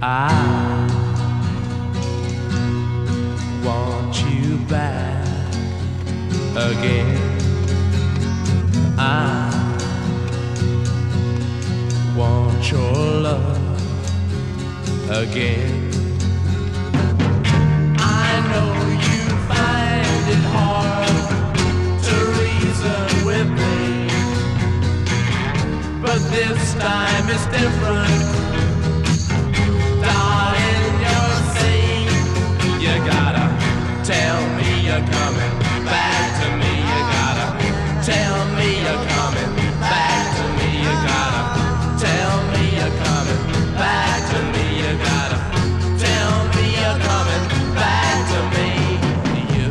I want you back again. I want your love again. I know you find it hard to reason with me, but this time it's different. Darling, you're saying you gotta tell me you're coming back to me. You gotta tell me you're coming back to me. You gotta tell me you're coming back to me. You gotta tell me you're coming back to me. You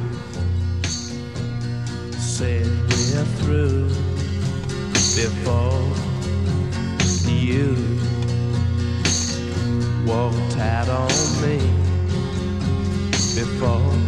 said we're through before you walked out on me. Before